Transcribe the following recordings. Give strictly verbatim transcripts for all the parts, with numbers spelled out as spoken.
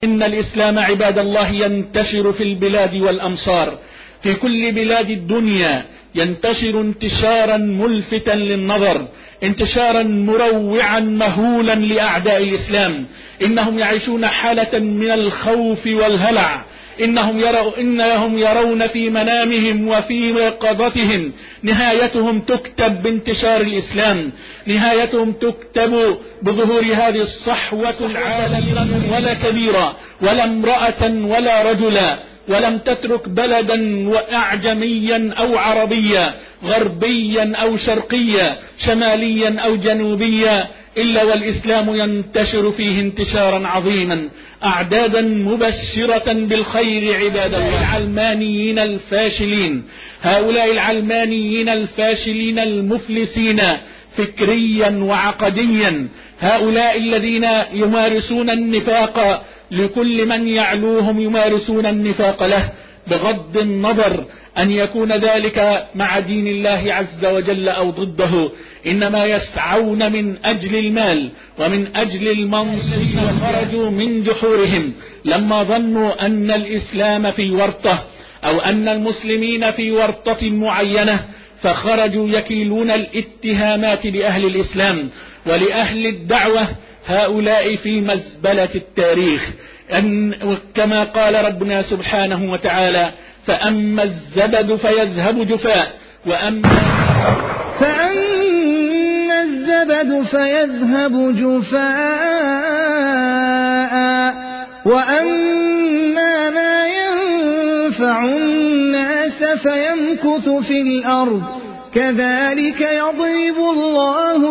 إن الإسلام عباد الله ينتشر في البلاد والأمصار، في كل بلاد الدنيا ينتشر انتشارا ملفتا للنظر، انتشارا مروعا مهولا لأعداء الإسلام. إنهم يعيشون حالة من الخوف والهلع، إنهم يروا إنهم يرون في منامهم وفي يقظتهم نهايتهم تكتب بانتشار الإسلام، نهايتهم تكتب بظهور هذه الصحوة العالمية، ولا كبيرة ولا امرأة ولا رجلا، ولم تترك بلدا وأعجميا أو عربيا، غربيا أو شرقيا، شماليا أو جنوبيا، إلا والإسلام ينتشر فيه انتشارا عظيما، أعدادا مبشرة بالخير. عباد الله، العلمانيين الفاشلين، هؤلاء العلمانيين الفاشلين المفلسين فكريا وعقديا، هؤلاء الذين يمارسون النفاق لكل من يعلوهم، يمارسون النفاق له بغض النظر أن يكون ذلك مع دين الله عز وجل أو ضده، إنما يسعون من أجل المال ومن أجل المنصب. وخرجوا من جحورهم لما ظنوا أن الإسلام في ورطة أو أن المسلمين في ورطة معينة، فخرجوا يكيلون الاتهامات لأهل الإسلام ولأهل الدعوة، هؤلاء في مزبلة التاريخ. أن كما قال ربنا سبحانه وتعالى: فأما الزبد فيذهب جفاء وأما فأما الزبد فيذهب جفاء وأما ما ينفع الناس فيمكث في الأرض كذلك يضرب الله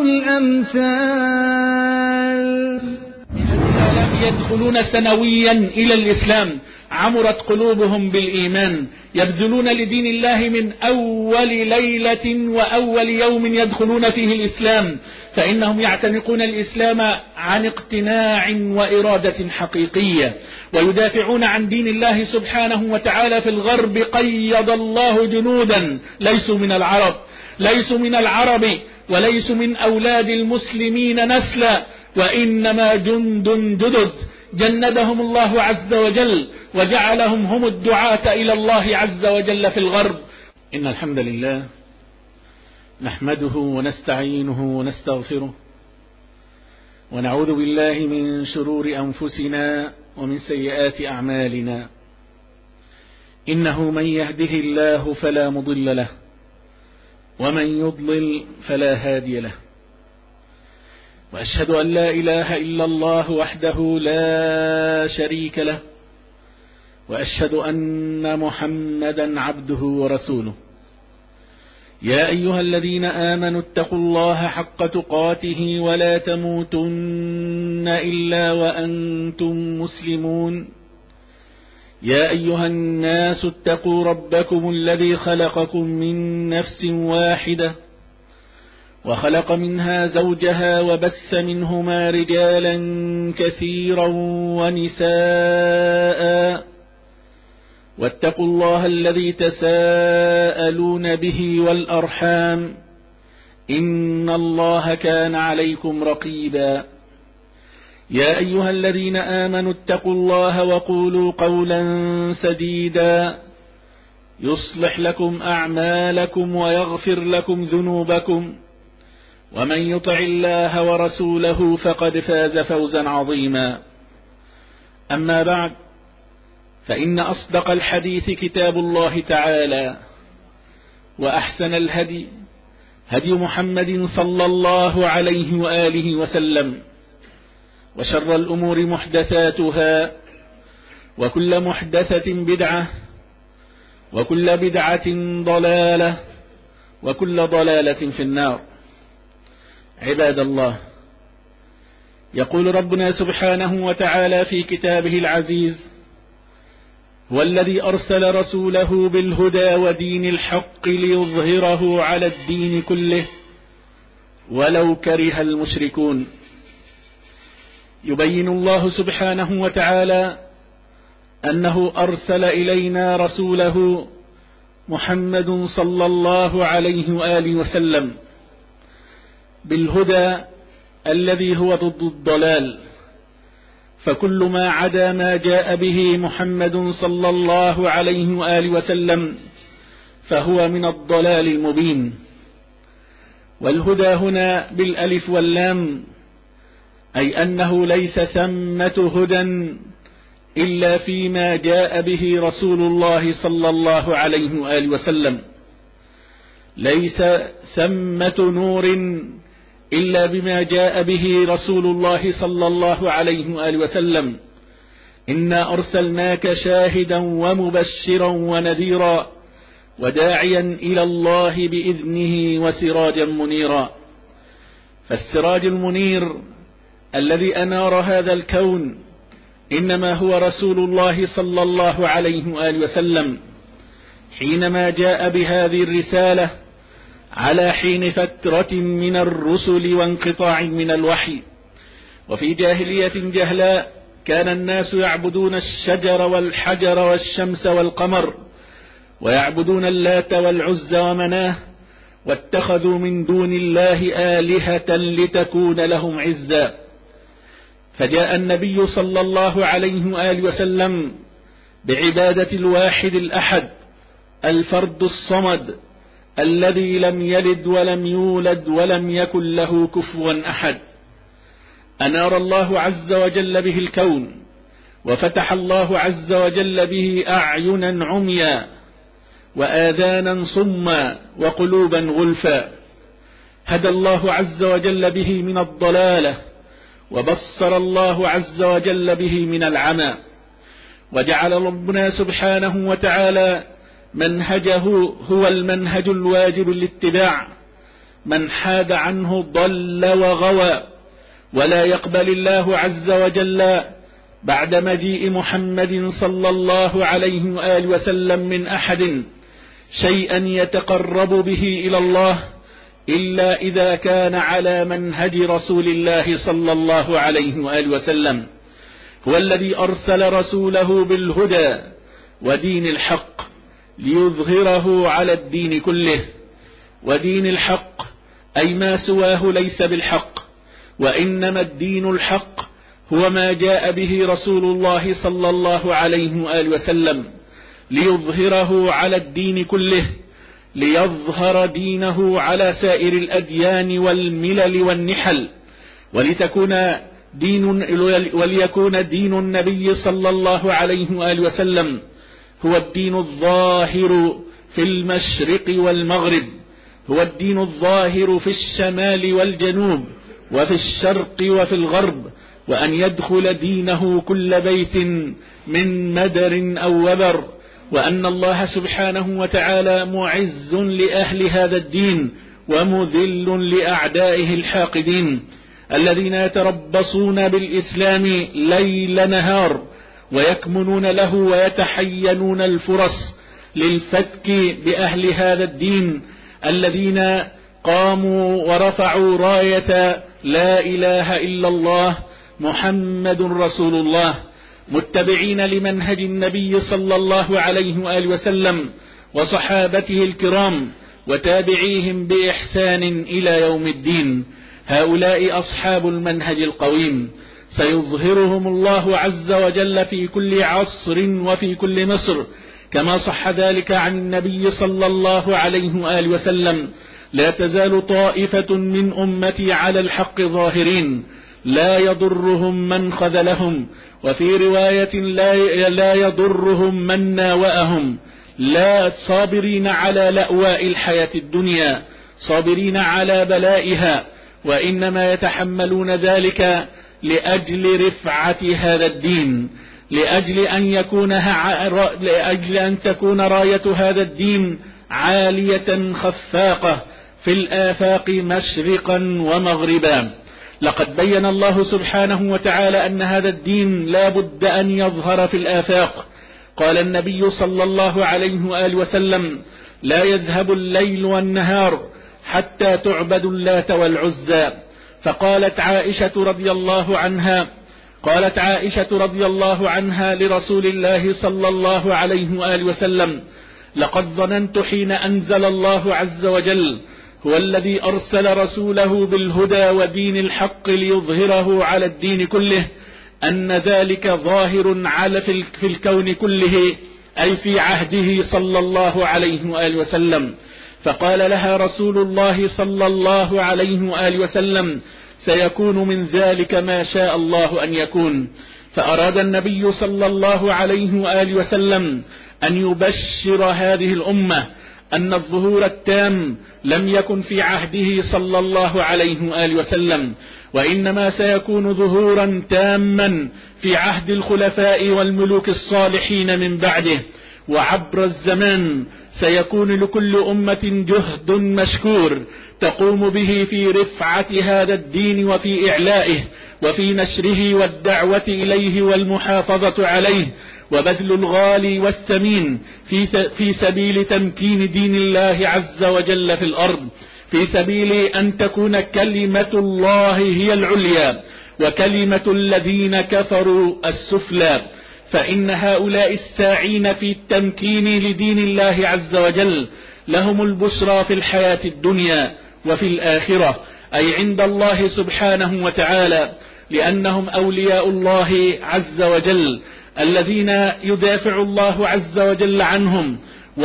الأمثال. يدخلون سنويا إلى الإسلام عمرت قلوبهم بالإيمان، يبذلون لدين الله من أول ليلة وأول يوم يدخلون فيه الإسلام، فإنهم يعتنقون الإسلام عن اقتناع وإرادة حقيقية، ويدافعون عن دين الله سبحانه وتعالى. في الغرب قيض الله جنودا ليسوا من العرب، ليسوا من العرب وليسوا من أولاد المسلمين نسلا، وإنما جند جدد جندهم الله عز وجل وجعلهم هم الدعاة إلى الله عز وجل في الغرب. إن الحمد لله نحمده ونستعينه ونستغفره، ونعوذ بالله من شرور أنفسنا ومن سيئات أعمالنا. إنه من يهده الله فلا مضل له، ومن يضلل فلا هادي له، وأشهد أن لا إله إلا الله وحده لا شريك له، وأشهد أن محمدا عبده ورسوله. يا أيها الذين آمنوا اتقوا الله حق تقاته ولا تموتن إلا وأنتم مسلمون. يا أيها الناس اتقوا ربكم الذي خلقكم من نفس واحدة وخلق منها زوجها وبث منهما رجالا كثيرا ونساء، واتقوا الله الذي تساءلون به والأرحام إن الله كان عليكم رقيبا. يا أيها الذين آمنوا اتقوا الله وقولوا قولا سديدا يصلح لكم أعمالكم ويغفر لكم ذنوبكم، ومن يطع الله ورسوله فقد فاز فوزا عظيما. أما بعد، فإن أصدق الحديث كتاب الله تعالى، وأحسن الهدي هدي محمد صلى الله عليه وآله وسلم، وشر الأمور محدثاتها، وكل محدثة بدعة، وكل بدعة ضلالة، وكل ضلالة في النار. عباد الله، يقول ربنا سبحانه وتعالى في كتابه العزيز: هو الذي أرسل رسوله بالهدى ودين الحق ليظهره على الدين كله ولو كره المشركون. يبين الله سبحانه وتعالى أنه أرسل إلينا رسوله محمد صلى الله عليه وآله وسلم بالهدى الذي هو ضد الضلال، فكل ما عدا ما جاء به محمد صلى الله عليه وآله وسلم فهو من الضلال المبين. والهدى هنا بالألف واللام، أي أنه ليس ثمة هدى إلا فيما جاء به رسول الله صلى الله عليه وآله وسلم، ليس ثمة نور إلا بما جاء به رسول الله صلى الله عليه وآله وسلم. إنا أرسلناك شاهدا ومبشرا ونذيرا وداعيا إلى الله بإذنه وسراجا منيرا. فالسراج المنير الذي أنار هذا الكون إنما هو رسول الله صلى الله عليه وآله وسلم، حينما جاء بهذه الرسالة على حين فترة من الرسل وانقطاع من الوحي. وفي جاهلية جهلاء كان الناس يعبدون الشجر والحجر والشمس والقمر، ويعبدون اللات والعزى ومناه، واتخذوا من دون الله آلهة لتكون لهم عزا. فجاء النبي صلى الله عليه وآله وسلم بعبادة الواحد الأحد الفرد الصمد الذي لم يلد ولم يولد ولم يكن له كفوا أحد. أنار الله عز وجل به الكون، وفتح الله عز وجل به أعينا عميا وآذانا صما وقلوبا غلفا. هدى الله عز وجل به من الضلالة، وبصر الله عز وجل به من العمى. وجعل ربنا سبحانه وتعالى منهجه هو المنهج الواجب للاتباع، من حاد عنه ضل وغوى. ولا يقبل الله عز وجل بعد مجيء محمد صلى الله عليه وآله وسلم من أحد شيئا يتقرب به إلى الله إلا إذا كان على منهج رسول الله صلى الله عليه وآله وسلم. هو الذي أرسل رسوله بالهدى ودين الحق ليظهره على الدين كله. ودين الحق أي ما سواه ليس بالحق، وإنما الدين الحق هو ما جاء به رسول الله صلى الله عليه وآله وسلم ليظهره على الدين كله، ليظهر دينه على سائر الأديان والملل والنحل، ولتكون دين وليكون دين النبي صلى الله عليه وآله وسلم هو الدين الظاهر في المشرق والمغرب، هو الدين الظاهر في الشمال والجنوب وفي الشرق وفي الغرب، وأن يدخل دينه كل بيت من مدر أو وبر، وأن الله سبحانه وتعالى معز لأهل هذا الدين ومذل لأعدائه الحاقدين الذين يتربصون بالإسلام ليل نهار ويكمنون له ويتحينون الفرص للفتك بأهل هذا الدين الذين قاموا ورفعوا راية لا إله إلا الله محمد رسول الله، متبعين لمنهج النبي صلى الله عليه وآله وسلم وصحابته الكرام وتابعيهم بإحسان إلى يوم الدين. هؤلاء أصحاب المنهج القويم سيظهرهم الله عز وجل في كل عصر وفي كل مصر، كما صح ذلك عن النبي صلى الله عليه وآله وسلم: لا تزال طائفة من أمتي على الحق ظاهرين لا يضرهم من خذلهم، وفي رواية لا, لا يضرهم من ناوأهم، لا صابرين على لأواء الحياة الدنيا، صابرين على بلائها، وإنما يتحملون ذلك لأجل رفعة هذا الدين، لأجل أن يكون لأجل أن تكون راية هذا الدين عالية خفاقة في الآفاق مشرقا ومغربا. لقد بين الله سبحانه وتعالى أن هذا الدين لا بد أن يظهر في الآفاق. قال النبي صلى الله عليه وآله وسلم: لا يذهب الليل والنهار حتى تعبد اللات والعزى. فقالت عائشة رضي الله عنها قالت عائشة رضي الله عنها لرسول الله صلى الله عليه وآله وسلم: لقد ظننت حين أنزل الله عز وجل هو الذي أرسل رسوله بالهدى ودين الحق ليظهره على الدين كله أن ذلك ظاهر على في الكون كله، أي في عهده صلى الله عليه وآله وسلم. فقال لها رسول الله صلى الله عليه وآله وسلم: سيكون من ذلك ما شاء الله أن يكون. فأراد النبي صلى الله عليه وآله وسلم أن يبشر هذه الأمة أن الظهور التام لم يكن في عهده صلى الله عليه وآله وسلم، وإنما سيكون ظهورا تاما في عهد الخلفاء والملوك الصالحين من بعده. وعبر الزمان سيكون لكل أمة جهد مشكور تقوم به في رفعة هذا الدين وفي إعلائه وفي نشره والدعوة إليه والمحافظة عليه، وبذل الغالي والثمين في في سبيل تمكين دين الله عز وجل في الأرض، في سبيل أن تكون كلمة الله هي العليا وكلمة الذين كفروا السفلى. فإن هؤلاء الساعين في التمكين لدين الله عز وجل لهم البشرى في الحياة الدنيا وفي الآخرة، أي عند الله سبحانه وتعالى، لأنهم أولياء الله عز وجل الذين يدافع الله عز وجل عنهم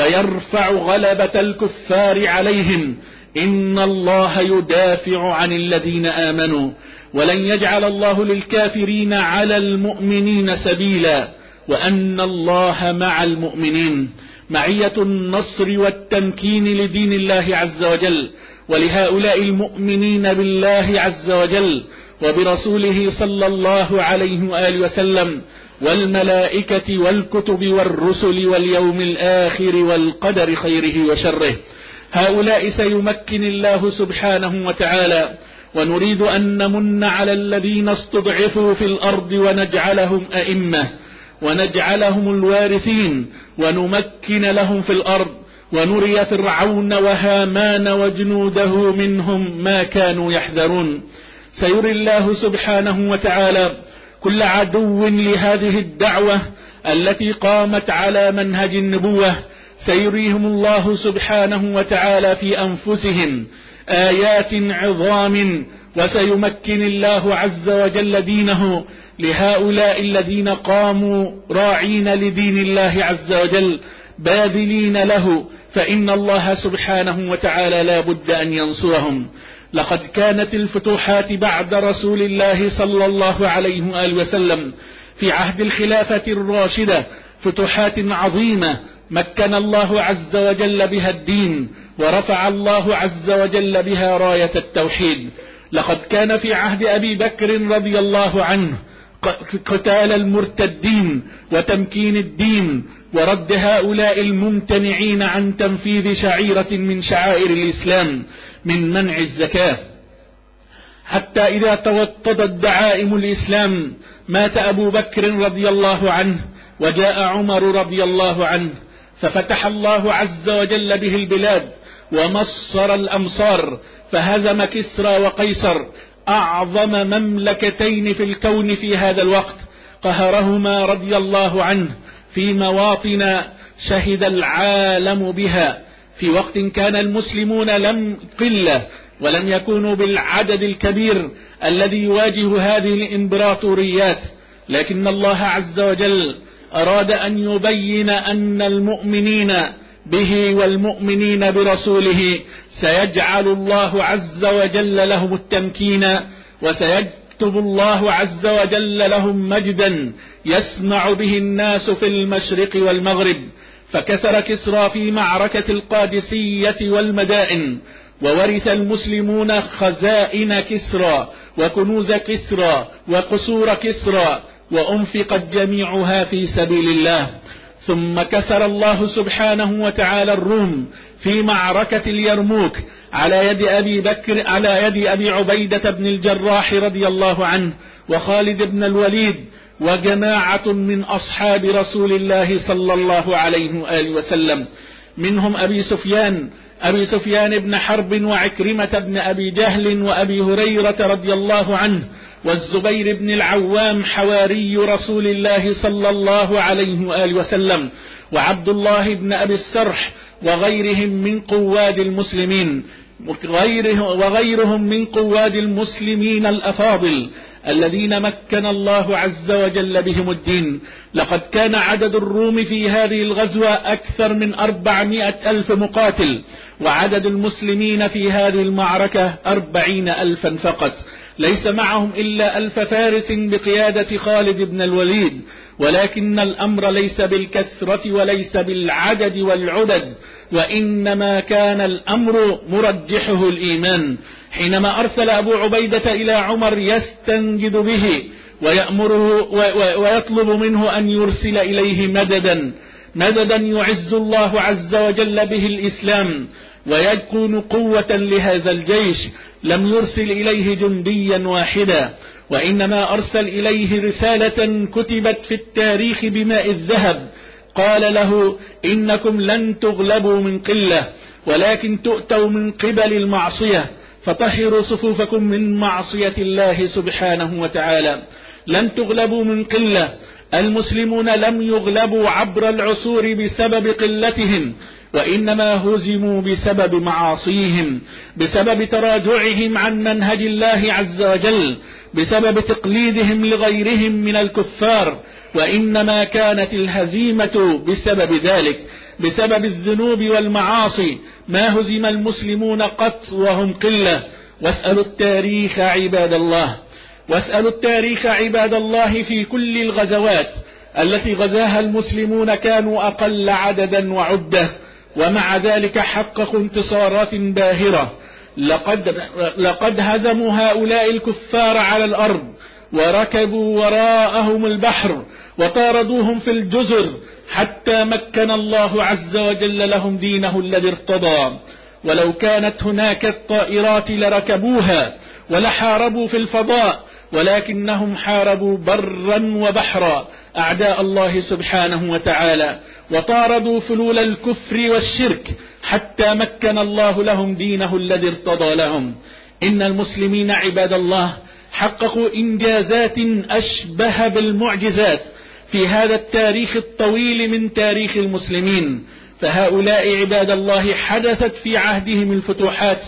ويرفع غلبة الكفار عليهم. إن الله يدافع عن الذين آمنوا ولن يجعل الله للكافرين على المؤمنين سبيلا، وأن الله مع المؤمنين. معية النصر والتمكين لدين الله عز وجل ولهؤلاء المؤمنين بالله عز وجل وبرسوله صلى الله عليه وآله وسلم والملائكة والكتب والرسل واليوم الآخر والقدر خيره وشره. هؤلاء سيمكن الله سبحانه وتعالى، ونريد أن نمن على الذين استضعفوا في الأرض ونجعلهم أئمة ونجعلهم الوارثين ونمكن لهم في الأرض، ونري فرعون وهامان وجنوده منهم ما كانوا يحذرون. سيري الله سبحانه وتعالى كل عدو لهذه الدعوة التي قامت على منهج النبوة، سيريهم الله سبحانه وتعالى في أنفسهم آيات عظام، وسيمكن الله عز وجل دينه لهؤلاء الذين قاموا راعين لدين الله عز وجل باذلين له، فإن الله سبحانه وتعالى لا بد أن ينصرهم. لقد كانت الفتوحات بعد رسول الله صلى الله عليه وآله وسلم في عهد الخلافة الراشدة فتوحات عظيمة مكن الله عز وجل بها الدين، ورفع الله عز وجل بها راية التوحيد. لقد كان في عهد أبي بكر رضي الله عنه قتال المرتدين وتمكين الدين ورد هؤلاء الممتنعين عن تنفيذ شعيرة من شعائر الإسلام من منع الزكاة، حتى إذا توطدت دعائم الإسلام مات أبو بكر رضي الله عنه وجاء عمر رضي الله عنه، ففتح الله عز وجل به البلاد ومصر الأمصار، فهزم كسرى وقيصر أعظم مملكتين في الكون في هذا الوقت، قهرهما رضي الله عنه في مواطن شهد العالم بها، في وقت كان المسلمون لم قلة ولم يكونوا بالعدد الكبير الذي يواجه هذه الإمبراطوريات، لكن الله عز وجل أراد أن يبين أن المؤمنين به والمؤمنين برسوله سيجعل الله عز وجل لهم التمكين، وسيكتب الله عز وجل لهم مجدا يسمع به الناس في المشرق والمغرب. فكسر كسرى في معركة القادسية والمدائن، وورث المسلمون خزائن كسرى وكنوز كسرى وقصور كسرى، وأنفقت جميعها في سبيل الله. ثم كسر الله سبحانه وتعالى الروم في معركة اليرموك على يد أبي بكر على يد أبي عبيدة بن الجراح رضي الله عنه وخالد بن الوليد وجماعة من أصحاب رسول الله صلى الله عليه وآله وسلم، منهم أبي سفيان أبي سفيان بن حرب وعكرمة بن أبي جهل وأبي هريرة رضي الله عنه والزبير بن العوام حواري رسول الله صلى الله عليه وآله وسلم وعبد الله بن أبي السرح وغيرهم من قواد المسلمين. وغيرهم من قواد المسلمين الأفاضل الذين مكن الله عز وجل بهم الدين. لقد كان عدد الروم في هذه الغزوة أكثر من أربعمائة ألف مقاتل، وعدد المسلمين في هذه المعركة أربعين ألفا فقط، ليس معهم إلا ألف فارس بقيادة خالد بن الوليد. ولكن الأمر ليس بالكثرة وليس بالعدد والعدد، وإنما كان الأمر مرجحه الإيمان. حينما أرسل أبو عبيدة إلى عمر يستنجد به ويأمره ويطلب منه أن يرسل إليه مددا مددا يعز الله عز وجل به الإسلام ويكون قوة لهذا الجيش، لم يرسل إليه جنديا واحدا، وإنما أرسل إليه رسالة كتبت في التاريخ بماء الذهب، قال له: إنكم لن تغلبوا من قلة، ولكن تؤتوا من قبل المعصية، فطهروا صفوفكم من معصية الله سبحانه وتعالى. لن تغلبوا من قلة. المسلمون لم يغلبوا عبر العصور بسبب قلتهم، وإنما هزموا بسبب معاصيهم، بسبب تراجعهم عن منهج الله عز وجل، بسبب تقليدهم لغيرهم من الكفار، وإنما كانت الهزيمة بسبب ذلك، بسبب الذنوب والمعاصي. ما هزم المسلمون قط وهم قلة. واسألوا التاريخ عباد الله، واسألوا التاريخ عباد الله في كل الغزوات التي غزاها المسلمون كانوا أقل عددا وعدة، ومع ذلك حققوا انتصارات باهرة. لقد, لقد هزموا هؤلاء الكفار على الأرض، وركبوا وراءهم البحر، وطاردوهم في الجزر، حتى مكن الله عز وجل لهم دينه الذي ارتضى. ولو كانت هناك الطائرات لركبوها ولحاربوا في الفضاء، ولكنهم حاربوا برا وبحرا أعداء الله سبحانه وتعالى، وطاردوا فلول الكفر والشرك، حتى مكن الله لهم دينه الذي ارتضى لهم. إن المسلمين عباد الله حققوا إنجازات أشبه بالمعجزات في هذا التاريخ الطويل من تاريخ المسلمين. فهؤلاء عباد الله حدثت في عهدهم الفتوحات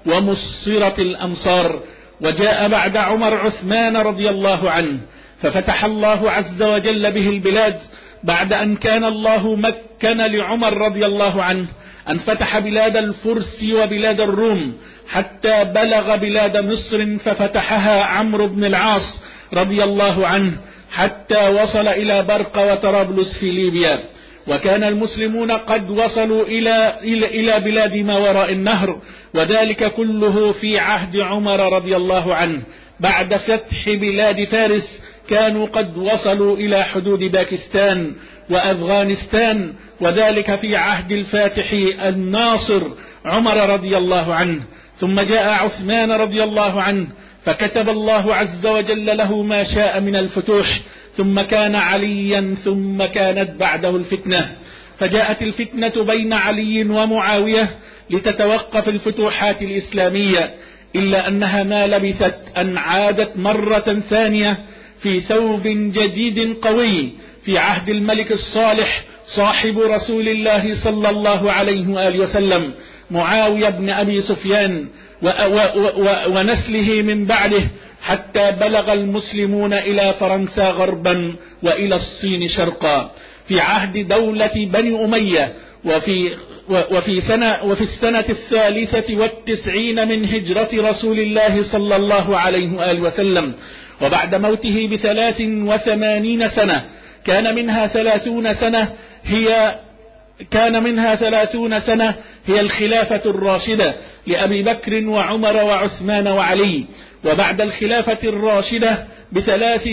ومصرت الأمصار. وجاء بعد عمر عثمان رضي الله عنه، ففتح الله عز وجل به البلاد، بعد أن كان الله مكن لعمر رضي الله عنه أن فتح بلاد الفرس وبلاد الروم، حتى بلغ بلاد مصر ففتحها عمرو بن العاص رضي الله عنه، حتى وصل إلى برقة وطرابلس في ليبيا. وكان المسلمون قد وصلوا إلى, إلى, إلى بلاد ما وراء النهر، وذلك كله في عهد عمر رضي الله عنه. بعد فتح بلاد فارس كانوا قد وصلوا إلى حدود باكستان وأفغانستان، وذلك في عهد الفاتح الناصر عمر رضي الله عنه. ثم جاء عثمان رضي الله عنه، فكتب الله عز وجل له ما شاء من الفتوح، ثم كان عليا، ثم كانت بعده الفتنة، فجاءت الفتنة بين علي ومعاوية لتتوقف الفتوحات الإسلامية، إلا أنها ما لبثت أن عادت مرة ثانية في ثوب جديد قوي في عهد الملك الصالح صاحب رسول الله صلى الله عليه وآله وسلم، معاوية بن أبي سفيان و و و ونسله من بعده، حتى بلغ المسلمون إلى فرنسا غربا وإلى الصين شرقا في عهد دولة بني أمية. وفي, وفي, سنة وفي السنة الثالثة والتسعين من هجرة رسول الله صلى الله عليه وآله وسلم، وبعد موته بثلاث وثمانين سنة، كان منها ثلاثون سنة هي كان منها ثلاثون سنة هي الخلافة الراشدة لأبي بكر وعمر وعثمان وعلي، وبعد الخلافة الراشدة بثلاث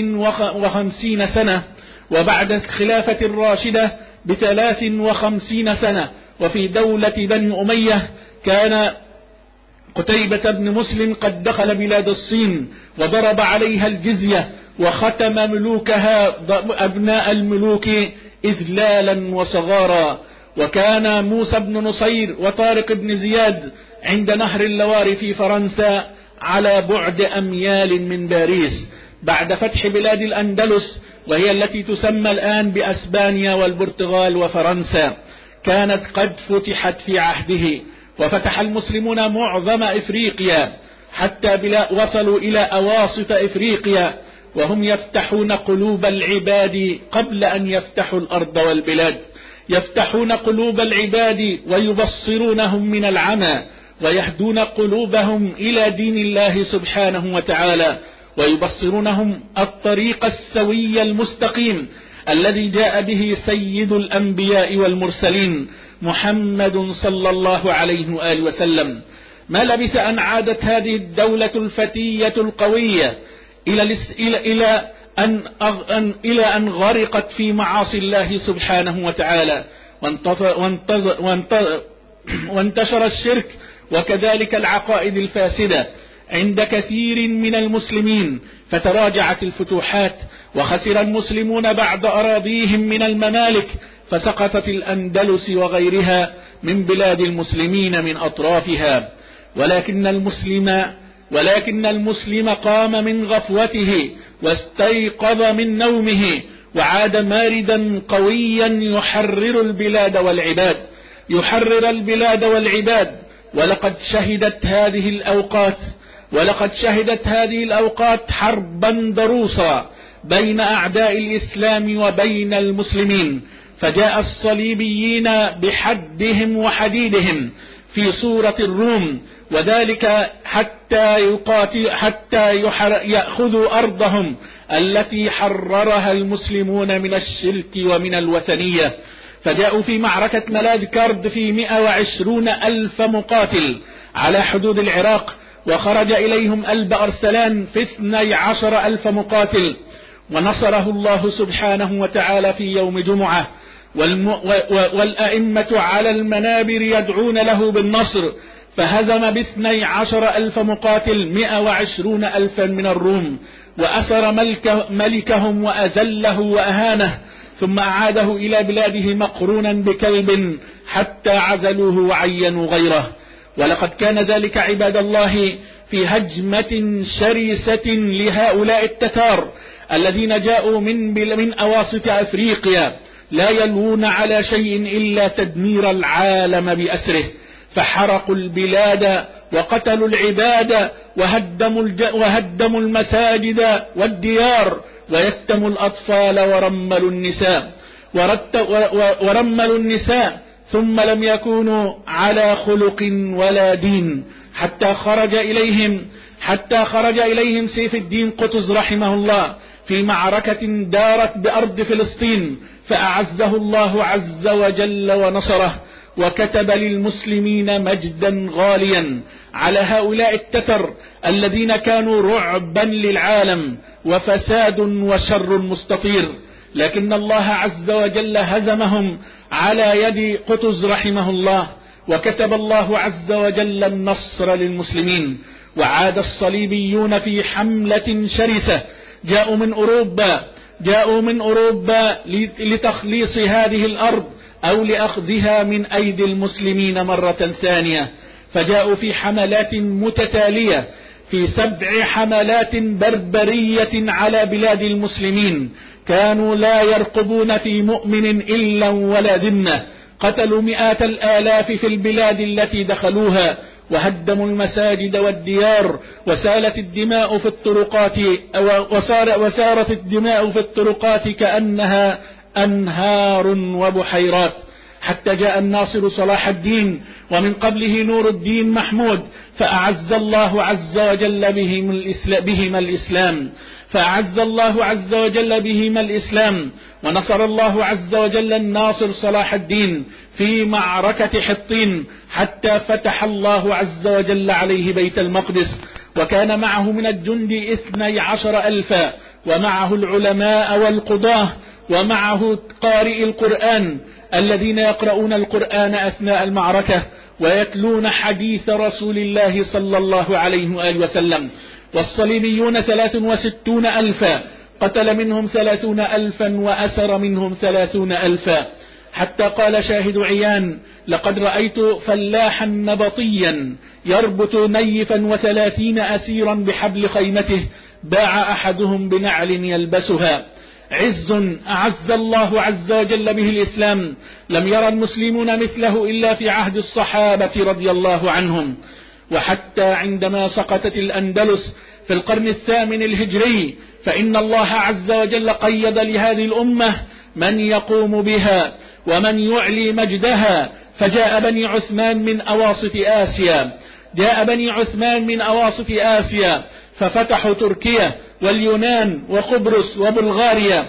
وخمسين سنة، وبعد الخلافة الراشدة بثلاث وخمسين سنة. وفي دولة بني أمية كان قتيبة بن مسلم قد دخل بلاد الصين وضرب عليها الجزية، وختم ملوكها أبناء الملوك إذلالا وصغارا. وكان موسى بن نصير وطارق بن زياد عند نهر اللوار في فرنسا على بعد أميال من باريس، بعد فتح بلاد الأندلس، وهي التي تسمى الآن بأسبانيا والبرتغال وفرنسا، كانت قد فتحت في عهده. وفتح المسلمون معظم إفريقيا حتى بلا وصلوا إلى أواسط إفريقيا، وهم يفتحون قلوب العباد قبل أن يفتحوا الأرض والبلاد، يفتحون قلوب العباد ويبصرونهم من العمى، ويهدون قلوبهم إلى دين الله سبحانه وتعالى، ويبصرونهم الطريق السوي المستقيم الذي جاء به سيد الأنبياء والمرسلين محمد صلى الله عليه وآله وسلم. ما لبث أن عادت هذه الدولة الفتية القوية إلى, إلى, إلى, أن, أن, إلى أن غرقت في معاصي الله سبحانه وتعالى، وانتشر الشرك وكذلك العقائد الفاسدة عند كثير من المسلمين، فتراجعت الفتوحات، وخسر المسلمون بعض أراضيهم من الممالك، فسقطت الأندلس وغيرها من بلاد المسلمين من أطرافها. ولكن المسلم ولكن المسلم قام من غفوته واستيقظ من نومه، وعاد ماردا قويا يحرر البلاد والعباد يحرر البلاد والعباد ولقد شهدت هذه الأوقات ولقد شهدت هذه الأوقات حربا ضروسا بين أعداء الإسلام وبين المسلمين، فجاء الصليبيين بحدهم وحديدهم في صورة الروم، وذلك حتى يقاتل حتى يأخذوا أرضهم التي حررها المسلمون من الشرك ومن الوثنية. فجاءوا في معركة ملاذ كرد في مئة وعشرين ألف مقاتل على حدود العراق، وخرج إليهم ألب أرسلان في اثني عشر ألف مقاتل، ونصره الله سبحانه وتعالى في يوم جمعة، والأئمة على المنابر يدعون له بالنصر، فهزم باثني عشر ألف مقاتل مئة وعشرين ألفا من الروم، وأسر ملك ملكهم وأذله وأهانه، ثم أعاده إلى بلاده مقرونا بكلب حتى عزلوه وعينوا غيره. ولقد كان ذلك عباد الله في هجمة شرسة لهؤلاء التتار الذين جاءوا من, من أواسط أفريقيا، لا يلوون على شيء إلا تدمير العالم بأسره، فحرقوا البلاد وقتلوا العباد وهدموا, وهدموا المساجد والديار، ويتموا الأطفال ورملوا النساء ورملوا النساء ثم لم يكونوا على خلق ولا دين، حتى خرج إليهم حتى خرج إليهم سيف الدين قطز رحمه الله في معركة دارت بأرض فلسطين، فأعزه الله عز وجل ونصره، وكتب للمسلمين مجدا غاليا على هؤلاء التتر الذين كانوا رعبا للعالم وفساد وشر مستطير. لكن الله عز وجل هزمهم على يد قطز رحمه الله، وكتب الله عز وجل النصر للمسلمين. وعاد الصليبيون في حملة شرسة، جاءوا من أوروبا جاءوا من أوروبا لتخليص هذه الأرض أو لأخذها من أيدي المسلمين مرة ثانية، فجاءوا في حملات متتالية، في سبع حملات بربرية على بلاد المسلمين، كانوا لا يرقبون في مؤمن إلا ولا ذمة، قتلوا مئات الآلاف في البلاد التي دخلوها، وهدموا المساجد والديار، وسالت الدماء في الطرقات وسارت الدماء في الطرقات كأنها أنهار وبحيرات، حتى جاء الناصر صلاح الدين ومن قبله نور الدين محمود، فأعز الله عز وجل بهم الإسلام, بهم الإسلام فأعز الله عز وجل بهم الإسلام ونصر الله عز وجل الناصر صلاح الدين في معركة حطين، حتى فتح الله عز وجل عليه بيت المقدس، وكان معه من الجند اثني عشر ألفا، ومعه العلماء والقضاة، ومعه قارئ القرآن الذين يقرؤون القرآن أثناء المعركة ويتلون حديث رسول الله صلى الله عليه وآله وسلم. والصليبيون ثلاث وستون ألفا، قتل منهم ثلاثون ألفا وأسر منهم ثلاثون ألفا، حتى قال شاهد عيان: لقد رأيت فلاحا نبطيا يربط نيفا وثلاثين أسيرا بحبل خيمته، باع أحدهم بنعل يلبسها. عز أعز الله عز وجل به الإسلام لم يرى المسلمون مثله إلا في عهد الصحابة رضي الله عنهم. وحتى عندما سقطت الأندلس في القرن الثامن الهجري فإن الله عز وجل قيد لهذه الأمة من يقوم بها ومن يعلي مجدها، فجاء بني عثمان من أواسط آسيا جاء بني عثمان من أواسط آسيا ففتحوا تركيا واليونان وقبرص وبلغاريا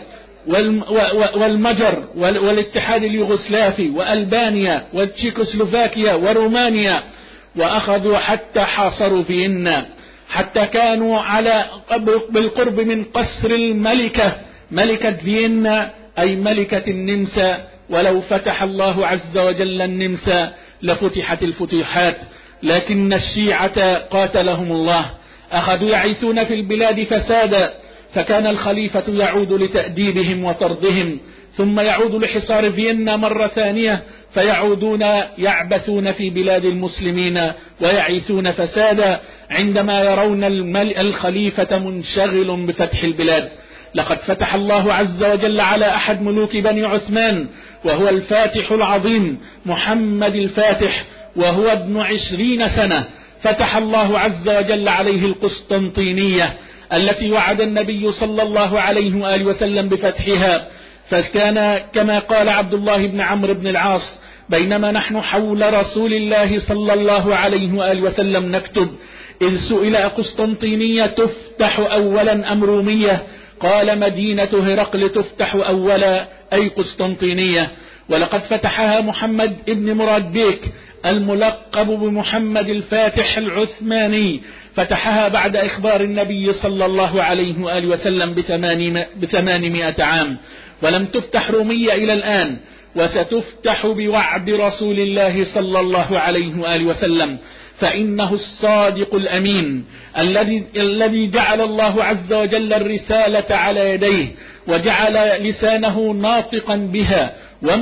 والمجر والاتحاد اليوغوسلافي وألبانيا والتشيكوسلوفاكيا ورومانيا، وأخذوا حتى حاصروا فيينا، حتى كانوا على بالقرب من قصر الملكة ملكة فيينا أي ملكة النمسا. ولو فتح الله عز وجل النمسا لفتحت الفتوحات، لكن الشيعة قاتلهم الله أخذوا يعيثون في البلاد فسادا، فكان الخليفة يعود لتأديبهم وطردهم، ثم يعود لحصار فيينا مرة ثانية، فيعودون يعبثون في بلاد المسلمين ويعيثون فسادا عندما يرون الخليفة منشغل بفتح البلاد. لقد فتح الله عز وجل على أحد ملوك بني عثمان وهو الفاتح العظيم محمد الفاتح، وهو ابن عشرين سنة، فتح الله عز وجل عليه القسطنطينية التي وعد النبي صلى الله عليه وآله وسلم بفتحها. فكان كما قال عبد الله بن عمرو بن العاص: بينما نحن حول رسول الله صلى الله عليه وآله وسلم نكتب إذ سئل قسطنطينية تفتح أولا أم رومية؟ قال: مدينة هرقل تفتح أولا أي قسطنطينية. ولقد فتحها محمد ابن مراد بيك الملقب بمحمد الفاتح العثماني، فتحها بعد إخبار النبي صلى الله عليه وآله وسلم بثمانمائة عام، ولم تفتح رومية إلى الآن، وستفتح بوعد رسول الله صلى الله عليه وآله وسلم، فإنه الصادق الأمين الذي الذي جعل الله عز وجل الرسالة على يديه، وجعل لسانه ناطقا بها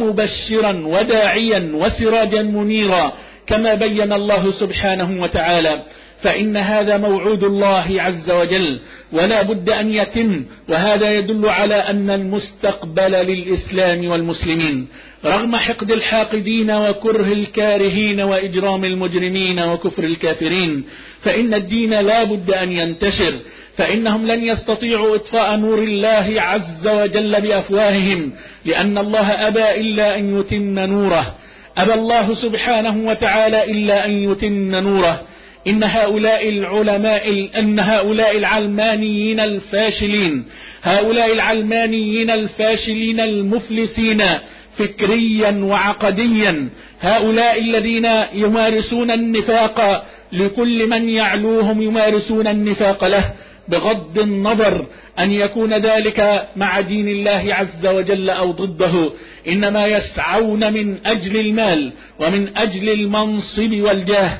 ومبشرا وداعيا وسراجا منيرا كما بين الله سبحانه وتعالى. فإن هذا موعود الله عز وجل ولا بد أن يتم، وهذا يدل على أن المستقبل للإسلام والمسلمين رغم حقد الحاقدين وكره الكارهين وإجرام المجرمين وكفر الكافرين، فإن الدين لا بد أن ينتشر، فإنهم لن يستطيعوا إطفاء نور الله عز وجل بأفواههم، لأن الله أبى إلا أن يتم نوره، أبى الله سبحانه وتعالى إلا أن يتم نوره. إن هؤلاء العلماء أن هؤلاء العلمانيين الفاشلين هؤلاء العلمانيين الفاشلين المفلسين فكريا وعقديا، هؤلاء الذين يمارسون النفاق لكل من يعلوهم، يمارسون النفاق له بغض النظر أن يكون ذلك مع دين الله عز وجل أو ضده، إنما يسعون من أجل المال ومن أجل المنصب والجاه.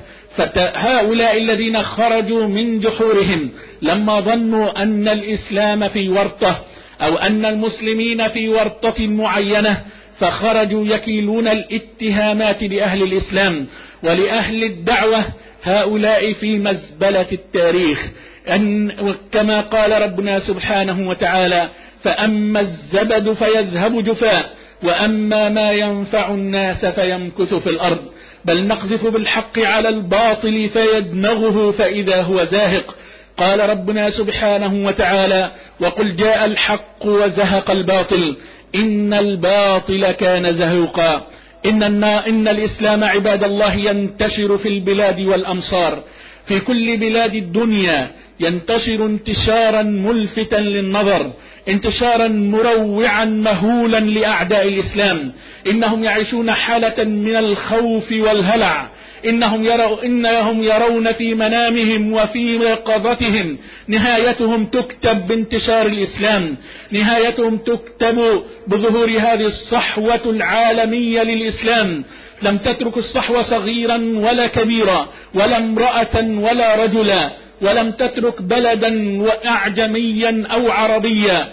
فهؤلاء الذين خرجوا من جحورهم لما ظنوا أن الإسلام في ورطة أو أن المسلمين في ورطة معينة، فخرجوا يكيلون الاتهامات لأهل الإسلام ولأهل الدعوة، هؤلاء في مزبلة التاريخ. أن كما قال ربنا سبحانه وتعالى: فأما الزبد فيذهب جفاء وأما ما ينفع الناس فيمكث في الأرض بل نقذف بالحق على الباطل فيدمغه فإذا هو زاهق. قال ربنا سبحانه وتعالى: وقل جاء الحق وزهق الباطل إن الباطل كان زهوقا. إن, إن الإسلام عباد الله ينتشر في البلاد والأمصار، في كل بلاد الدنيا ينتشر انتشارا ملفتا للنظر، انتشارا مروعا مهولا لأعداء الإسلام. إنهم يعيشون حالة من الخوف والهلع، إنهم يرون, إنهم يرون في منامهم وفي يقظتهم نهايتهم تكتب بانتشار الإسلام، نهايتهم تكتب بظهور هذه الصحوة العالمية للإسلام. لم تترك الصحوة صغيرا ولا كبيرا ولا امرأة ولا رجلا، ولم تترك بلدا أعجميا أو عربيا،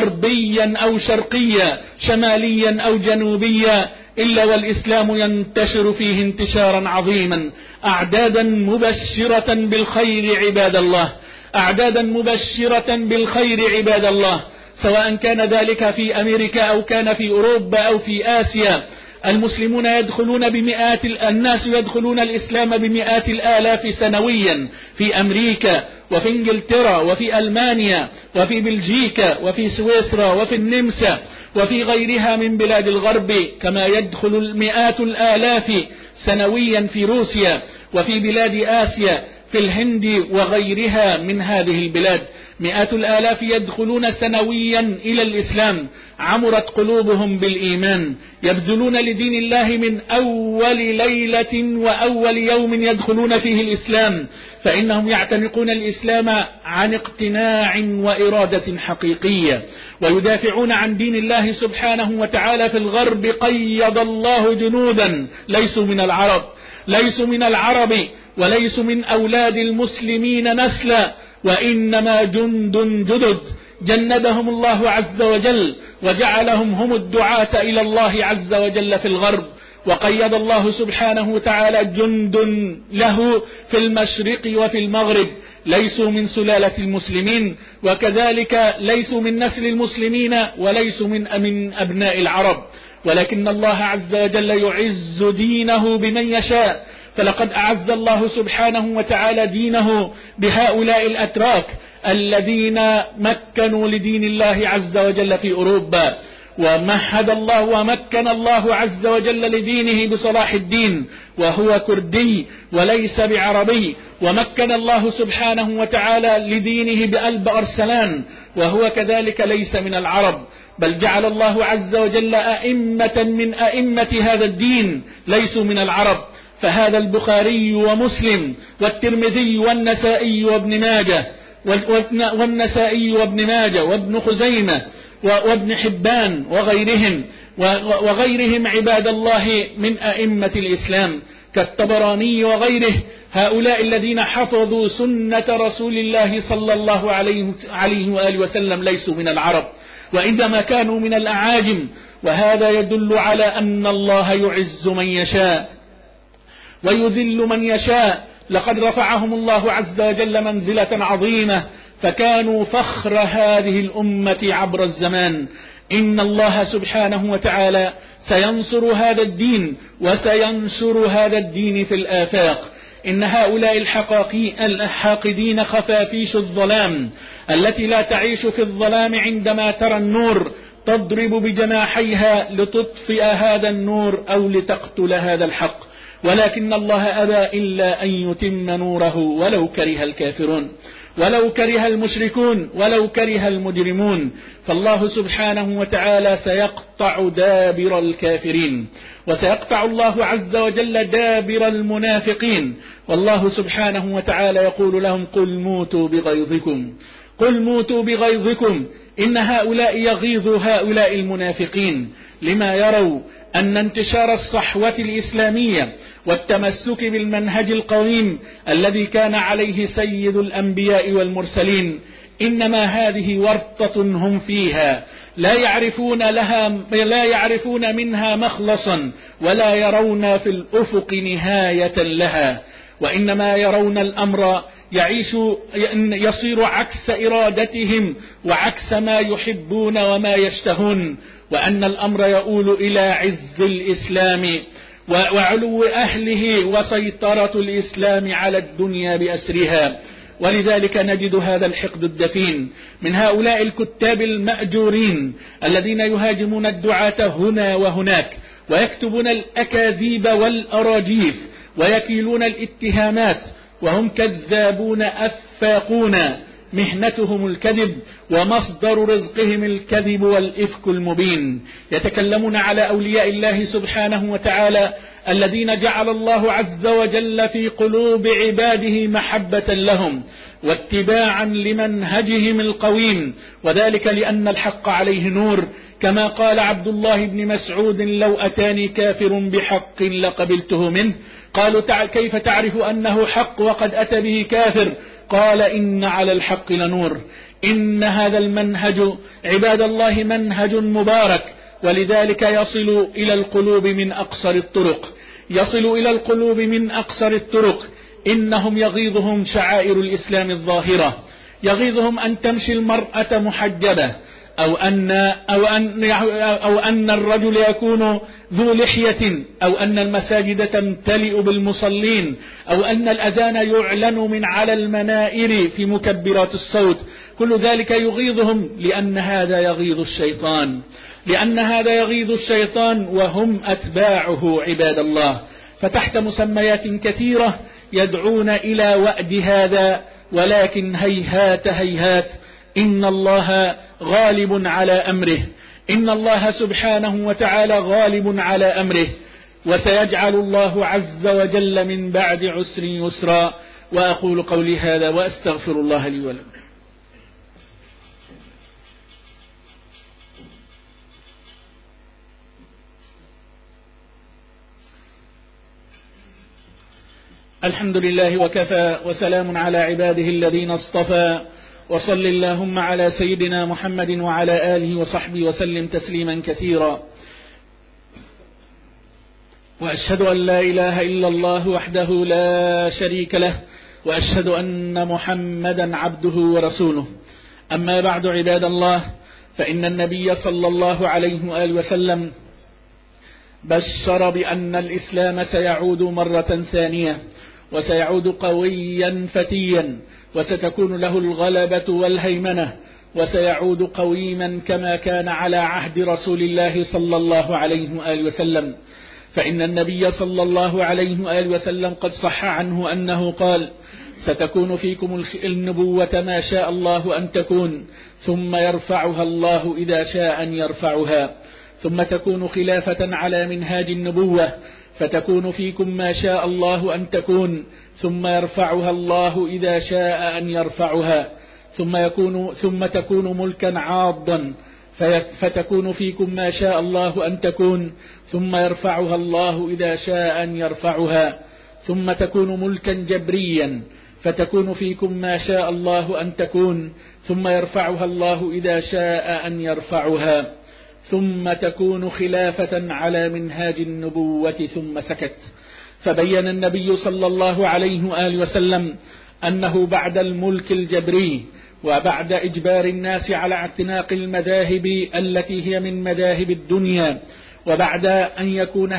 غربيا أو شرقيا، شماليا أو جنوبيا، إلا والإسلام ينتشر فيه انتشارا عظيما، أعدادا مبشرة بالخير عباد الله، أعدادا مبشرة بالخير عباد الله. سواء كان ذلك في أمريكا أو كان في أوروبا أو في آسيا. المسلمون يدخلون بمئات الناس يدخلون الإسلام بمئات الآلاف سنويا في أمريكا وفي إنجلترا وفي ألمانيا وفي بلجيكا وفي سويسرا وفي النمسا وفي غيرها من بلاد الغرب، كما يدخل المئات الآلاف سنويا في روسيا وفي بلاد آسيا في الهند وغيرها من هذه البلاد. مئات الآلاف يدخلون سنويا إلى الإسلام، عمرت قلوبهم بالإيمان، يبذلون لدين الله من أول ليلة وأول يوم يدخلون فيه الإسلام، فإنهم يعتنقون الإسلام عن اقتناع وإرادة حقيقية، ويدافعون عن دين الله سبحانه وتعالى. في الغرب قيض الله جنودا ليسوا من العرب، ليسوا من العرب وليسوا من أولاد المسلمين نسلا، وإنما جند جدد جندهم الله عز وجل وجعلهم هم الدعاة إلى الله عز وجل في الغرب. وقيد الله سبحانه وتعالى جند له في المشرق وفي المغرب، ليسوا من سلالة المسلمين، وكذلك ليسوا من نسل المسلمين وليسوا من من أبناء العرب، ولكن الله عز وجل يعز دينه بمن يشاء. فلقد أعز الله سبحانه وتعالى دينه بهؤلاء الأتراك الذين مكنوا لدين الله عز وجل في أوروبا، ومهد الله ومكن الله عز وجل لدينه بصلاح الدين وهو كردي وليس بعربي، ومكن الله سبحانه وتعالى لدينه بألب أرسلان وهو كذلك ليس من العرب، بل جعل الله عز وجل أئمة من أئمة هذا الدين ليسوا من العرب. فهذا البخاري ومسلم والترمذي والنسائي وابن ماجه والنسائي وابن ماجه وابن خزيمة وابن حبان وغيرهم وغيرهم عباد الله من أئمة الإسلام كالطبراني وغيره، هؤلاء الذين حفظوا سنة رسول الله صلى الله عليه وآله وسلم ليسوا من العرب وإنما كانوا من الأعاجم. وهذا يدل على أن الله يعز من يشاء ويذل من يشاء. لقد رفعهم الله عز وجل منزلة عظيمة، فكانوا فخر هذه الأمة عبر الزمان. إن الله سبحانه وتعالى سينصر هذا الدين وسينشر هذا الدين في الآفاق. إن هؤلاء الحاقدين خفافيش الظلام التي لا تعيش في الظلام عندما ترى النور تضرب بجناحيها لتطفئ هذا النور أو لتقتل هذا الحق، ولكن الله أبى إلا أن يتم نوره ولو كره الكافرون ولو كره المشركون ولو كره المجرمون. فالله سبحانه وتعالى سيقطع دابر الكافرين، وسيقطع الله عز وجل دابر المنافقين. والله سبحانه وتعالى يقول لهم: قل موتوا بغيظكم قل موتوا بغيظكم إن هؤلاء يغيظ هؤلاء المنافقين، لما يروا أن انتشار الصحوة الإسلامية والتمسك بالمنهج القويم الذي كان عليه سيد الأنبياء والمرسلين إنما هذه ورطة هم فيها، لا يعرفون لها لا يعرفون منها مخلصا ولا يرون في الأفق نهاية لها، وإنما يرون الأمر يعيش يصير عكس إرادتهم وعكس ما يحبون وما يشتهون، وأن الأمر يؤول إلى عز الإسلام وعلو أهله وسيطرة الإسلام على الدنيا بأسرها. ولذلك نجد هذا الحقد الدفين من هؤلاء الكتاب المأجورين الذين يهاجمون الدعاة هنا وهناك، ويكتبون الأكاذيب والأراجيف ويكيلون الاتهامات، وهم كذابون أفاقون، مهنتهم الكذب ومصدر رزقهم الكذب والإفك المبين. يتكلمون على أولياء الله سبحانه وتعالى الذين جعل الله عز وجل في قلوب عباده محبة لهم واتباعا لمنهجهم القويم، وذلك لأن الحق عليه نور، كما قال عبد الله بن مسعود: لو أتاني كافر بحق لقبلته منه. قالوا: كيف تعرف أنه حق وقد أتى به كافر؟ قال: إن على الحق لنور. إن هذا المنهج عباد الله منهج مبارك، ولذلك يصل إلى القلوب من أقصر الطرق يصل إلى القلوب من أقصر الطرق. إنهم يغيظهم شعائر الإسلام الظاهرة، يغيظهم أن تمشي المرأة محجبة أو أن, أو أن, أو أن الرجل يكون ذو لحية، أو أن المساجد تمتلئ بالمصلين، أو أن الأذان يعلن من على المنائر في مكبرات الصوت. كل ذلك يغيظهم، لأن هذا يغيظ الشيطان، لأن هذا يغيظ الشيطان وهم أتباعه عباد الله. فتحت مسميات كثيرة يدعون إلى وأد هذا، ولكن هيهات هيهات، إن الله غالب على أمره، إن الله سبحانه وتعالى غالب على أمره، وسيجعل الله عز وجل من بعد عسر يسرا. وأقول قولي هذا وأستغفر الله لي ولكم. الحمد لله وكفى، وسلام على عباده الذين اصطفى، وصل اللهم على سيدنا محمد وعلى آله وصحبه وسلم تسليما كثيرا. وأشهد أن لا إله إلا الله وحده لا شريك له، وأشهد أن محمدا عبده ورسوله. أما بعد عباد الله، فإن النبي صلى الله عليه وآله وسلم بشر بأن الإسلام سيعود مرة ثانية، وسيعود قويا فتيا، وستكون له الغلبة والهيمنة، وسيعود قويما كما كان على عهد رسول الله صلى الله عليه وآله وسلم. فإن النبي صلى الله عليه وآله وسلم قد صح عنه أنه قال: ستكون فيكم النبوة ما شاء الله أن تكون، ثم يرفعها الله إذا شاء أن يرفعها، ثم تكون خلافة على منهاج النبوة، فتكون فيكم ما شاء الله أن تكون، ثم يرفعها الله إذا شاء أن يرفعها، ثم يكون ثم تكون ملكا عاضا، فتكون فيكم ما شاء الله أن تكون، ثم يرفعها الله إذا شاء أن يرفعها، ثم تكون ملكا جبريا، فتكون فيكم ما شاء الله أن تكون، ثم يرفعها الله إذا شاء أن يرفعها، ثم تكون خلافة على منهاج النبوة. ثم سكت. فبين النبي صلى الله عليه وآله وسلم أنه بعد الملك الجبري، وبعد إجبار الناس على اعتناق المذاهب التي هي من مذاهب الدنيا، وبعد أن يكون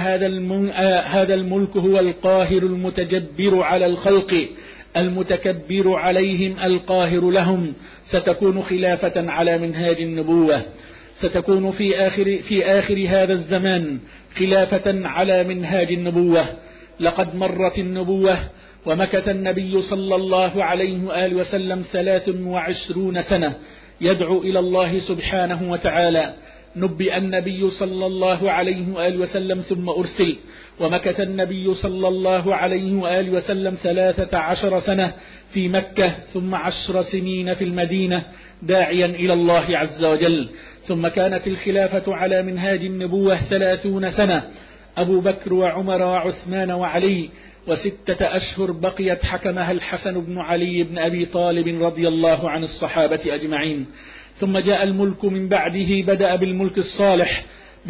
هذا الملك هو القاهر المتجبر على الخلق المتكبر عليهم القاهر لهم، ستكون خلافة على منهاج النبوة، ستكون في آخر, في آخر هذا الزمان خلافة على منهاج النبوة. لقد مرت النبوة ومكث النبي صلى الله عليه وآله وسلم ثلاث وعشرون سنة يدعو إلى الله سبحانه وتعالى. نبئ النبي صلى الله عليه وآله وسلم ثم أرسل، ومكث النبي صلى الله عليه وآله وسلم ثلاثة عشر سنة في مكة، ثم عشر سنين في المدينة داعيا إلى الله عز وجل. ثم كانت الخلافة على منهاج النبوة ثلاثون سنة، أبو بكر وعمر وعثمان وعلي، وستة أشهر بقيت حكمها الحسن بن علي بن أبي طالب رضي الله عن الصحابة أجمعين. ثم جاء الملك من بعده، بدأ بالملك الصالح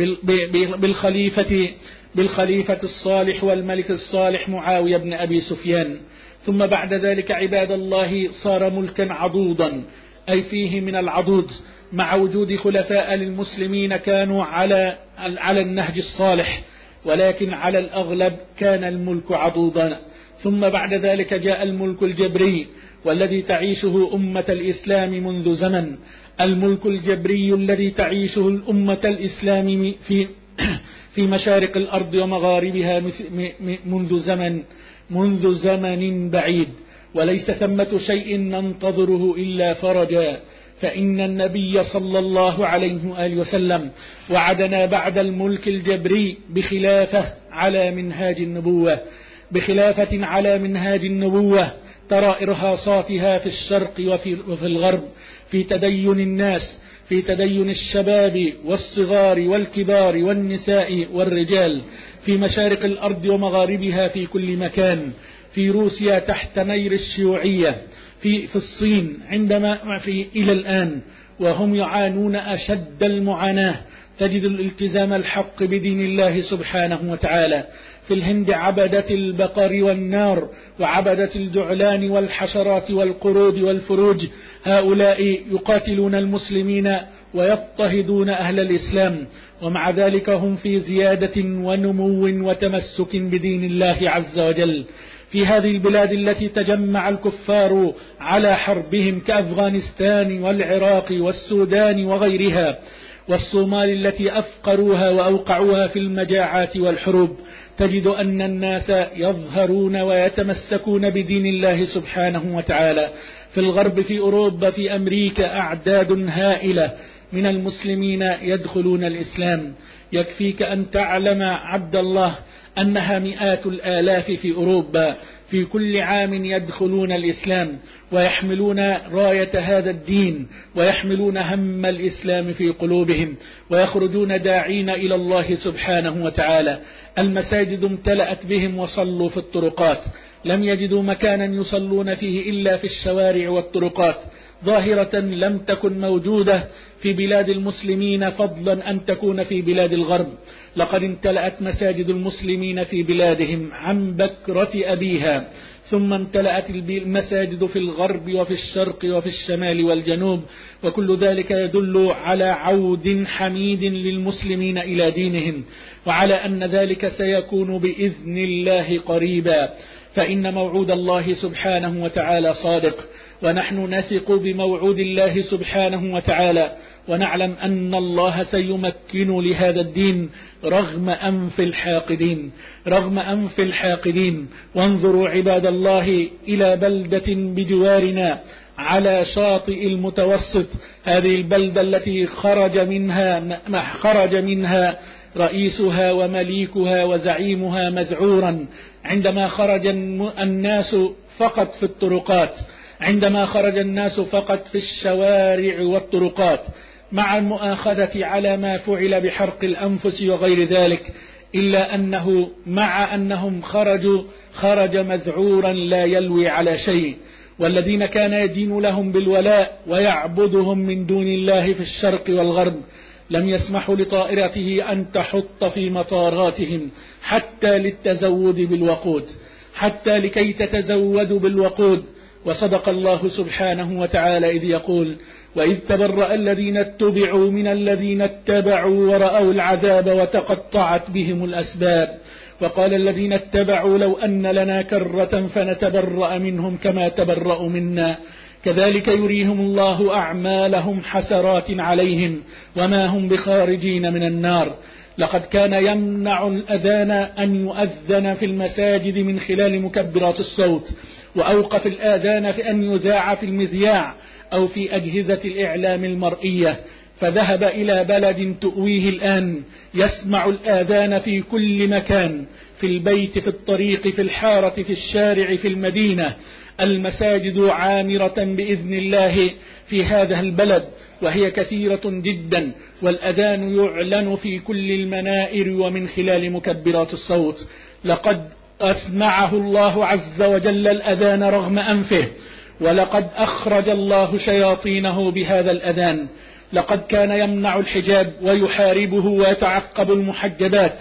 بالخليفة, بالخليفة الصالح والملك الصالح معاوية بن أبي سفيان. ثم بعد ذلك عباد الله صار ملكا عضوضا، أي فيه من العضوض، مع وجود خلفاء للمسلمين كانوا على, على النهج الصالح، ولكن على الأغلب كان الملك عضوضا. ثم بعد ذلك جاء الملك الجبري، والذي تعيشه أمة الإسلام منذ زمن، الملك الجبري الذي تعيشه الأمة الإسلام في في مشارق الأرض ومغاربها منذ زمن منذ زمن بعيد، وليس ثمة شيء ننتظره إلا فرجا. فإن النبي صلى الله عليه وآله وسلم وعدنا بعد الملك الجبري بخلافة على منهاج النبوة، بخلافة على منهاج النبوة ترى إرهاصاتها في الشرق وفي, وفي الغرب، في تدين الناس، في تدين الشباب والصغار والكبار والنساء والرجال، في مشارق الأرض ومغاربها في كل مكان، في روسيا تحت نير الشيوعية، في, في الصين عندما في إلى الآن، وهم يعانون أشد المعاناة. تجد الالتزام الحق بدين الله سبحانه وتعالى. في الهند عبدة البقر والنار وعبدة الجعلان والحشرات والقرود والفروج، هؤلاء يقاتلون المسلمين ويضطهدون أهل الإسلام، ومع ذلك هم في زيادة ونمو وتمسك بدين الله عز وجل. في هذه البلاد التي تجمع الكفار على حربهم كأفغانستان والعراق والسودان وغيرها، والصومال التي أفقروها وأوقعوها في المجاعات والحروب، تجد أن الناس يظهرون ويتمسكون بدين الله سبحانه وتعالى. في الغرب، في أوروبا، في أمريكا، أعداد هائلة من المسلمين يدخلون الإسلام. يكفيك أن تعلم عبد الله أنها مئات الآلاف في أوروبا في كل عام يدخلون الإسلام ويحملون راية هذا الدين ويحملون هم الإسلام في قلوبهم ويخرجون داعين إلى الله سبحانه وتعالى. المساجد امتلأت بهم وصلوا في الطرقات، لم يجدوا مكانا يصلون فيه إلا في الشوارع والطرقات، ظاهرة لم تكن موجودة في بلاد المسلمين فضلا أن تكون في بلاد الغرب. لقد امتلأت مساجد المسلمين في بلادهم عن بكرة أبيها، ثم امتلأت المساجد في الغرب وفي الشرق وفي الشمال والجنوب، وكل ذلك يدل على عود حميد للمسلمين إلى دينهم، وعلى أن ذلك سيكون بإذن الله قريبا، فإن موعود الله سبحانه وتعالى صادق، ونحن نثق بموعود الله سبحانه وتعالى، ونعلم أن الله سيمكن لهذا الدين رغم أنف الحاقدين رغم أنف الحاقدين. وانظروا عباد الله إلى بلدة بجوارنا على شاطئ المتوسط، هذه البلدة التي خرج منها خرج منها رئيسها ومليكها وزعيمها مذعورا عندما خرج الناس فقط في الطرقات، عندما خرج الناس فقط في الشوارع والطرقات، مع المؤاخذة على ما فعل بحرق الأنفس وغير ذلك، إلا أنه مع أنهم خرجوا خرج مذعورا لا يلوي على شيء. والذين كان يدين لهم بالولاء ويعبدهم من دون الله في الشرق والغرب لم يسمحوا لطائرته أن تحط في مطاراتهم حتى للتزود بالوقود، حتى لكي تتزودوا بالوقود. وصدق الله سبحانه وتعالى إذ يقول: وإذ تبرأ الذين اتبعوا من الذين اتبعوا ورأوا العذاب وتقطعت بهم الأسباب، وقال الذين اتبعوا لو أن لنا كرة فنتبرأ منهم كما تبرأوا منا كذلك يريهم الله أعمالهم حسرات عليهم وما هم بخارجين من النار. لقد كان يمنع الأذان أن يؤذن في المساجد من خلال مكبرات الصوت، وأوقف الآذان في أن يذاع في المذياع أو في أجهزة الإعلام المرئية، فذهب إلى بلد تؤويه الآن يسمع الآذان في كل مكان، في البيت، في الطريق، في الحارة، في الشارع، في المدينة. المساجد عامرة بإذن الله في هذا البلد، وهي كثيرة جدا، والأذان يعلن في كل المنائر ومن خلال مكبرات الصوت. لقد أسمعه الله عز وجل الأذان رغم أنفه، ولقد أخرج الله شياطينه بهذا الأذان. لقد كان يمنع الحجاب ويحاربه ويتعقب المحجبات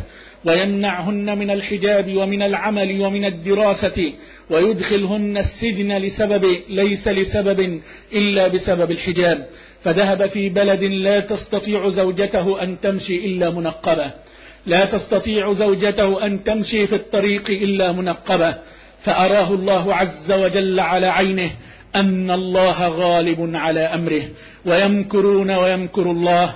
ويمنعهن من الحجاب ومن العمل ومن الدراسة ويدخلهن السجن لسبب ليس لسبب إلا بسبب الحجاب، فذهب في بلد لا تستطيع زوجته أن تمشي إلا منقبة، لا تستطيع زوجته أن تمشي في الطريق إلا منقبة، فأراه الله عز وجل على عينه أن الله غالب على أمره، ويمكرون ويمكر الله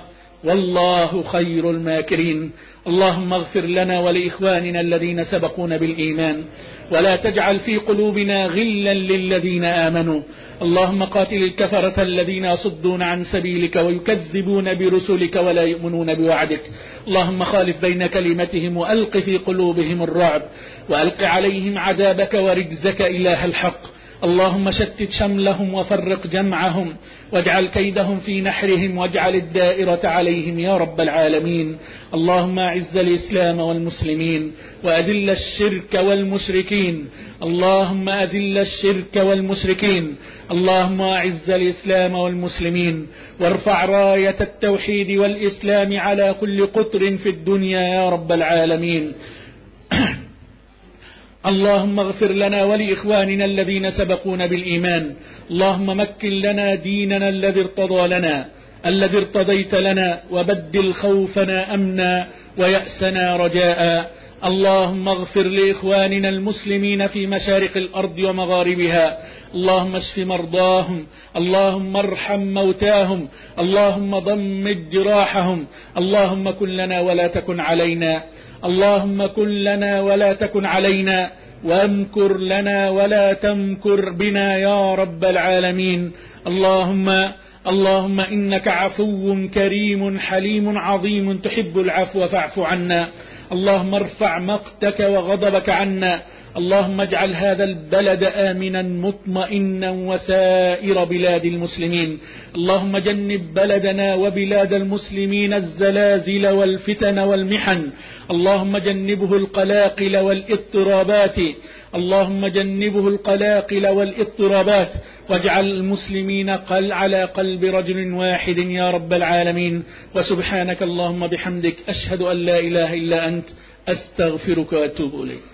والله خير الماكرين. اللهم اغفر لنا ولإخواننا الذين سبقونا بالإيمان، ولا تجعل في قلوبنا غلا للذين آمنوا. اللهم قاتل الكفرة الذين يصدون عن سبيلك ويكذبون برسلك ولا يؤمنون بوعدك. اللهم خالف بين كلمتهم وألق في قلوبهم الرعب، وألق عليهم عذابك ورجزك إله الحق. اللهم شتت شملهم وفرق جمعهم واجعل كيدهم في نحرهم واجعل الدائرة عليهم يا رب العالمين. اللهم أعز الإسلام والمسلمين وأذل الشرك والمشركين. اللهم أذل الشرك والمشركين. اللهم أعز الإسلام والمسلمين وارفع راية التوحيد والإسلام على كل قطر في الدنيا يا رب العالمين. اللهم اغفر لنا ولإخواننا الذين سبقونا بالإيمان. اللهم مكن لنا ديننا الذي ارتضى لنا الذي ارتضيت لنا وبدل خوفنا أمنا ويأسنا رجاء. اللهم اغفر لإخواننا المسلمين في مشارق الأرض ومغاربها. اللهم اشف مرضاهم. اللهم ارحم موتاهم. اللهم ضمد جراحهم. اللهم كن لنا ولا تكن علينا. اللهم كن لنا ولا تكن علينا وامكر لنا ولا تمكر بنا يا رب العالمين. اللهم اللهم إنك عفو كريم حليم عظيم تحب العفو فاعف عنا. اللهم ارفع مقتك وغضبك عنا. اللهم اجعل هذا البلد آمنا مطمئنا وسائر بلاد المسلمين. اللهم جنب بلدنا وبلاد المسلمين الزلازل والفتن والمحن. اللهم جنبه القلاقل والاضطرابات. اللهم جنبه القلاقل والاضطرابات واجعل المسلمين قل على قلب رجل واحد يا رب العالمين. وسبحانك اللهم بحمدك أشهد أن لا إله إلا أنت أستغفرك وأتوب إليك.